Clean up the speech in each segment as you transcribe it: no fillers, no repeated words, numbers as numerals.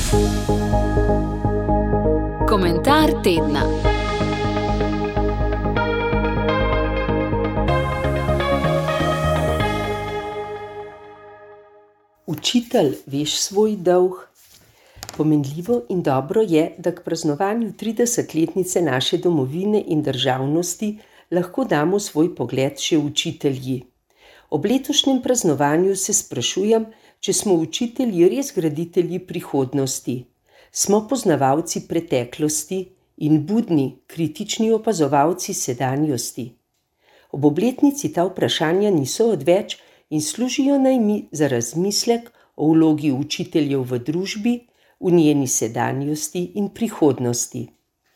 Komentar tedna. Učitelj, veš svoj dolg? Pomenljivo in dobro je, da k praznovanju 30-letnice naše domovine in državnosti lahko damo svoj pogled še učitelji. Ob letošnjem praznovanju se sprašujem, če smo učitelji res graditelji prihodnosti. Smo poznavalci preteklosti in budni, kritični opazovalci sedanjosti. Ob obletnici ta vprašanja niso odveč in služijo naj mi za razmislek o vlogi učiteljev v družbi, v njeni sedanjosti in prihodnosti.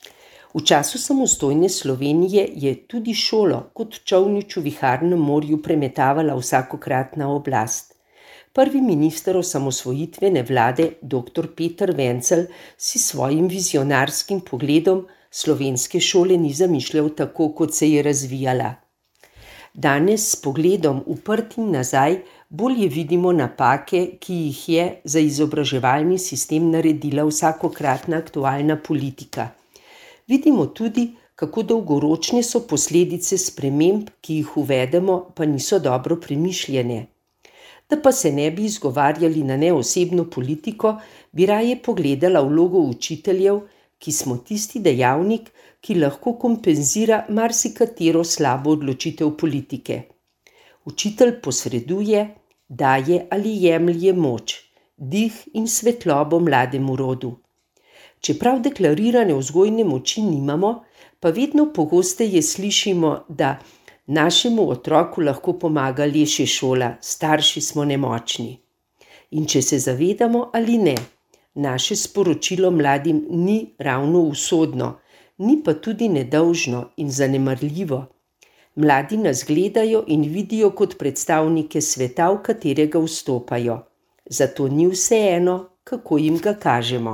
V času samostojne Slovenije je tudi šolo kot čolnič v viharnem morju premetavala vsakokratna oblast. Prvi minister osamosvojitvene vlade, dr. Peter Vencelj, si svojim vizionarskim pogledom slovenske šole ni zamišljal tako, kot se je razvijala. Danes s pogledom uprtim nazaj bolje vidimo napake, ki jih je za izobraževalni sistem naredila vsakokratna aktualna politika. Vidimo tudi, kako dolgoročne so posledice sprememb, ki jih uvedemo, pa niso dobro premišljene. Da pa se ne bi izgovarjali na neosebno politiko, bi raje pogledala vlogo učiteljev, ki smo tisti dejavnik, ki lahko kompenzira marsikatero slabo odločitev politike. Učitelj posreduje, daje ali jemlje moč, dih in svetlobo mlademu rodu. Čeprav deklarirane vzgojne moči nimamo, pa vedno pogosteje slišimo, da našemu otroku lahko pomaga le še šola, starši smo nemočni. In če se zavedamo ali ne, naše sporočilo mladim ni ravno usodno, ni pa tudi nedolžno in zanemarljivo. Mladi nas gledajo in vidijo kot predstavnike sveta, v katerega vstopajo. Zato ni vseeno, kako jim ga kažemo.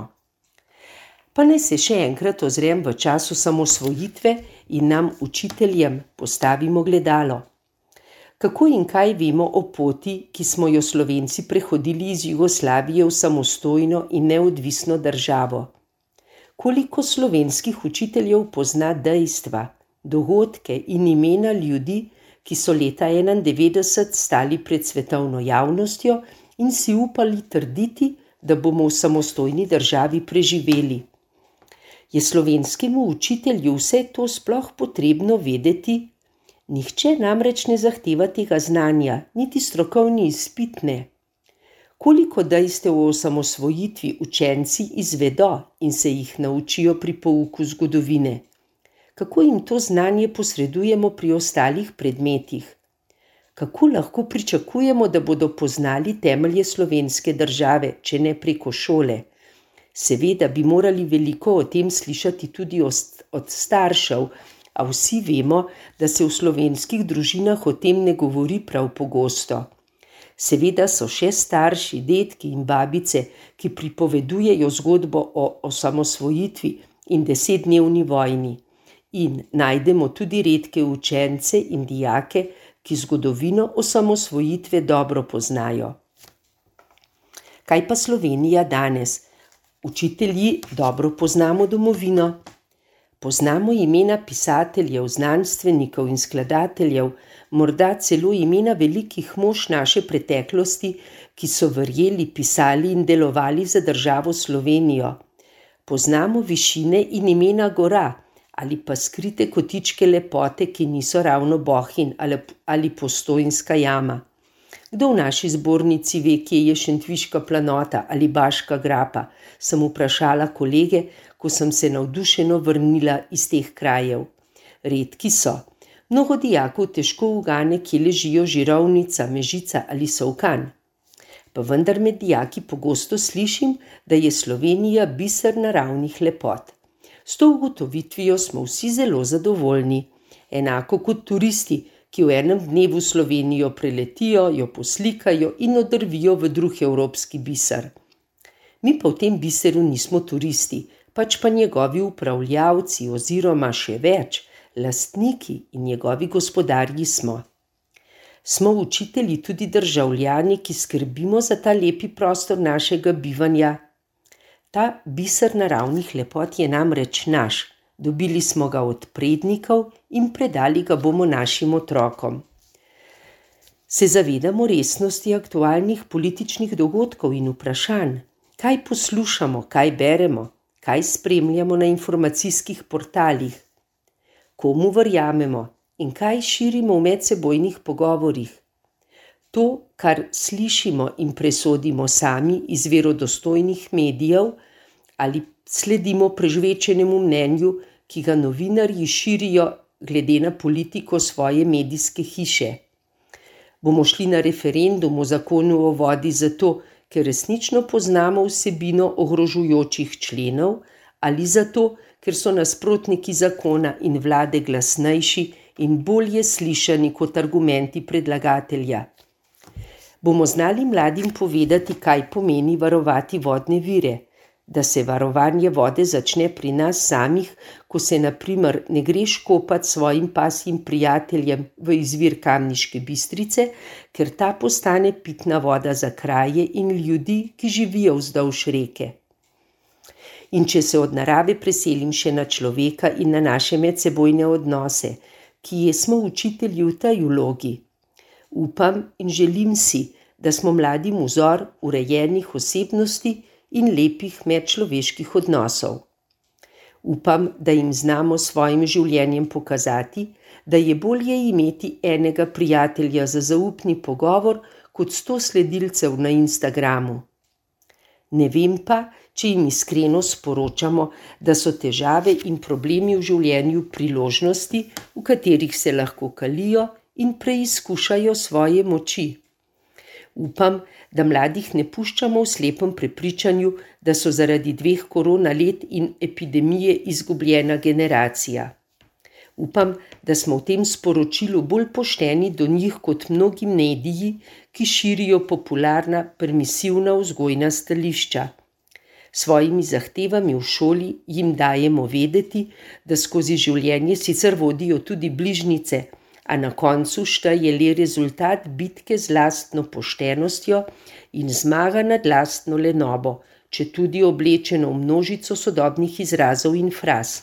Pa naj se še enkrat ozrem v času samosvojitve in nam, učiteljem, postavimo gledalo. Kako in kaj vemo o poti, ki smo jo Slovenci prehodili iz Jugoslavije v samostojno in neodvisno državo? Koliko slovenskih učiteljev pozna dejstva, dogodke in imena ljudi, ki so leta 1991 stali pred svetovno javnostjo in si upali trditi, da bomo v samostojni državi preživeli? Je slovenskemu učitelju vse to sploh potrebno vedeti? Nihče namreč ne zahteva tega znanja, niti strokovni izpit ne. Koliko dejstev o osamosvojitvi učenci izvedo in se jih naučijo pri pouku zgodovine? Kako jim to znanje posredujemo pri ostalih predmetih? Kako lahko pričakujemo, da bodo poznali temelje slovenske države, če ne preko šole? Seveda bi morali veliko o tem slišati tudi od staršev, a vsi vemo, da se v slovenskih družinah o tem ne govori prav pogosto. Seveda so še starši, dedki in babice, ki pripovedujejo zgodbo o osamosvojitvi in 10-dnevni vojni. In najdemo tudi redke učence in dijake, ki zgodovino osamosvojitve dobro poznajo. Kaj pa Slovenija danes? Učitelji dobro poznamo domovino. Poznamo imena pisateljev, znanstvenikov in skladateljev, morda celo imena velikih mož naše preteklosti, ki so verjeli, pisali in delovali za državo Slovenijo. Poznamo višine in imena gora ali pa skrite kotičke lepote, ki niso ravno Bohinj ali Postojnska jama. Kdo v naši zbornici ve, kje je Šentviška planota ali Baška grapa, sem vprašala kolege, ko sem se navdušeno vrnila iz teh krajev. Redki so. Mnogo dijakov težko ugane, kje ležijo Žirovnica, Mežica ali Solkan. Pa vendar med dijaki pogosto slišim, da je Slovenija biser naravnih lepot. S to ugotovitvijo smo vsi zelo zadovoljni, enako kot turisti, ki v enem dnevu Slovenijo preletijo, jo poslikajo in odrvijo v drug evropski biser. Mi pa v tem biseru nismo turisti, pač pa njegovi upravljavci oziroma še več, lastniki in njegovi gospodarji smo. Smo učitelji tudi državljani, ki skrbimo za ta lepi prostor našega bivanja. Ta biser naravnih lepot je namreč naš, dobili smo ga od prednikov in predali ga bomo našim otrokom. Se zavedamo resnosti aktualnih političnih dogodkov in vprašanj, kaj poslušamo, kaj beremo, kaj spremljamo na informacijskih portalih, komu verjamemo in kaj širimo v medsebojnih pogovorih. To, kar slišimo in presodimo sami iz verodostojnih medijev ali sledimo prežvečenemu mnenju, ki ga novinarji širijo glede na politiko svoje medijske hiše. Bomo šli na referendum o zakonu o vodi zato, ker resnično poznamo vsebino ogrožujočih členov ali zato, ker so nasprotniki zakona in vlade glasnejši in bolje slišani kot argumenti predlagatelja. Bomo znali mladim povedati, kaj pomeni varovati vodne vire, da se varovanje vode začne pri nas samih, ko se na primer ne greš kopat svojim pasjim prijateljem v izvir Kamniške Bistrice, ker ta postane pitna voda za kraje in ljudi, ki živijo vzdolž reke. In če se od narave preselim še na človeka in na naše medsebojne odnose, ki smo učitelji v tej vlogi. Upam in želim si, da smo mladim vzor urejenih osebnosti in lepih medčloveških odnosov. Upam, da jim znamo s svojim življenjem pokazati, da je bolje imeti enega prijatelja za zaupni pogovor kot 100 sledilcev na Instagramu. Ne vem pa, če jim iskreno sporočamo, da so težave in problemi v življenju priložnosti, v katerih se lahko kalijo in preizkušajo svoje moči. Upam, da mladih ne puščamo v slepem prepričanju, da so zaradi 2 koronalet in epidemije izgubljena generacija. Upam, da smo v tem sporočilu bolj pošteni do njih kot mnogi mediji, ki širijo popularna, permisivna vzgojna stališča. S svojimi zahtevami v šoli jim dajemo vedeti, da skozi življenje sicer vodijo tudi bližnjice, a na koncu šteje le rezultat bitke z lastno poštenostjo in zmaga nad lastno lenobo, četudi oblečeno v množico sodobnih izrazov in fraz.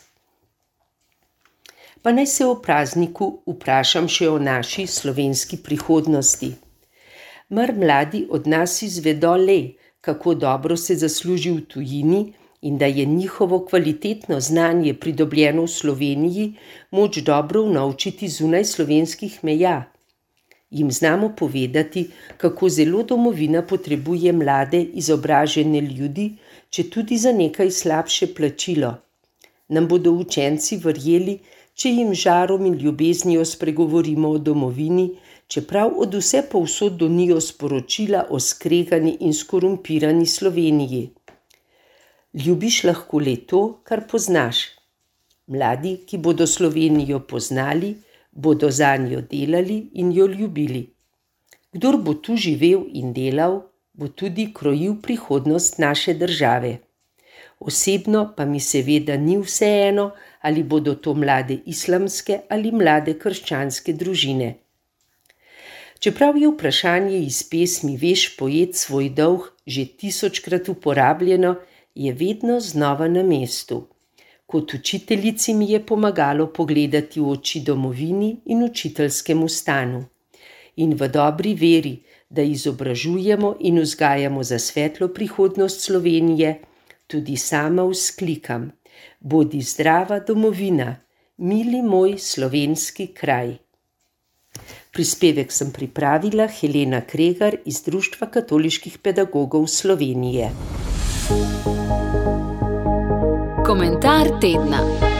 Pa naj se o prazniku vprašam še o naši slovenski prihodnosti. Mar mladi od nas izvedo le, kako dobro se zasluži v tujini in da je njihovo kvalitetno znanje pridobljeno v Sloveniji moč dobro unovčiti zunaj slovenskih meja. Jim znamo povedati, kako zelo domovina potrebuje mlade, izobražene ljudi, četudi za nekaj slabše plačilo. Nam bodo učenci verjeli, če jim žarom in ljubeznijo spregovorimo o domovini, čeprav od vse povsod donijo sporočila o skregani in skorumpirani Sloveniji. Ljubiš lahko le to, kar poznaš. Mladi, ki bodo Slovenijo poznali, bodo zanjo delali in jo ljubili. Kdor bo tu živel in delal, bo tudi krojil prihodnost naše države. Osebno pa mi seveda ni vseeno, ali bodo to mlade islamske ali mlade krščanske družine. Čeprav je vprašanje iz pesmi Veš pojet svoj dolg že 1000-krat uporabljeno, je vedno znova na mestu. Kot učiteljici mi je pomagalo pogledati v oči domovini in učiteljskemu stanu. In v dobri veri, da izobražujemo in vzgajamo za svetlo prihodnost Slovenije, tudi sama vzklikam: bodi zdrava domovina, mili moj slovenski kraj. Prispevek sem pripravila Helena Kregar iz Društva katoliških pedagogov Slovenije. Komentar tedna.